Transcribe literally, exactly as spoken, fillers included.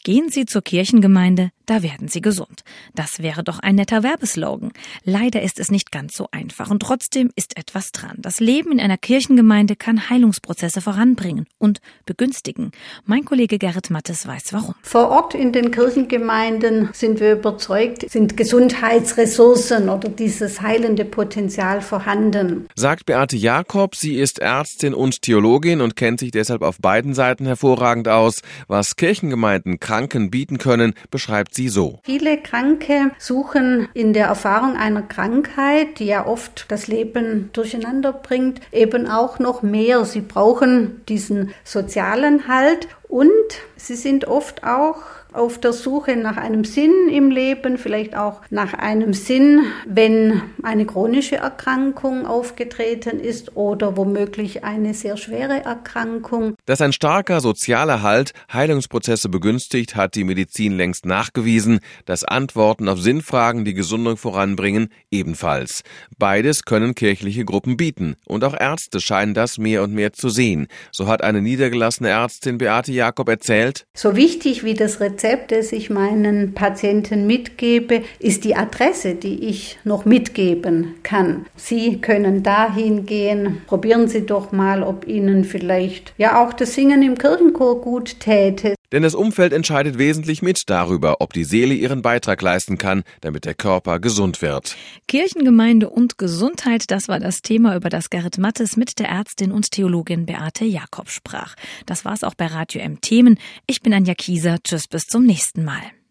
Gehen Sie zur Kirchengemeinde, da werden Sie gesund. Das wäre doch ein netter Werbeslogan. Leider ist es nicht ganz so einfach und trotzdem ist etwas dran. Das Leben in einer Kirchengemeinde kann Heilungsprozesse voranbringen und begünstigen. Mein Kollege Gerrit Mattes weiß warum. Vor Ort in den Kirchengemeinden sind wir überzeugt, sind Gesundheitsressourcen oder dieses heilende Potenzial vorhanden. Sagt Beate Jakob, sie ist Ärztin und Theologin und kennt sich deshalb auf beiden Seiten hervorragend aus. Was Kirchengemeinden Kranken bieten können, beschreibt sie so. Viele Kranke suchen in der Erfahrung einer Krankheit, die ja oft das Leben durcheinander bringt, eben auch noch mehr. Sie brauchen diesen sozialen Halt und sie sind oft auch auf der Suche nach einem Sinn im Leben, vielleicht auch nach einem Sinn, wenn eine chronische Erkrankung aufgetreten ist oder womöglich eine sehr schwere Erkrankung. Dass ein starker sozialer Halt Heilungsprozesse begünstigt, hat die Medizin längst nachgewiesen. Das Antworten auf Sinnfragen, die Gesundung voranbringen, ebenfalls. Beides können kirchliche Gruppen bieten. Und auch Ärzte scheinen das mehr und mehr zu sehen. So hat eine niedergelassene Ärztin Beate Jakob erzählt: So wichtig wie das Rezept, das ich meinen Patienten mitgebe, ist die Adresse, die ich noch mitgeben kann. Sie können dahin gehen. Probieren Sie doch mal, ob Ihnen vielleicht ja auch das Singen im Kirchenchor gut täte. Denn das Umfeld entscheidet wesentlich mit darüber, ob die Seele ihren Beitrag leisten kann, damit der Körper gesund wird. Kirchengemeinde und Gesundheit, das war das Thema, über das Gerrit Mattes mit der Ärztin und Theologin Beate Jakob sprach. Das war's auch bei Radio M Themen. Ich bin Anja Kieser. Tschüss, bis zum nächsten Mal.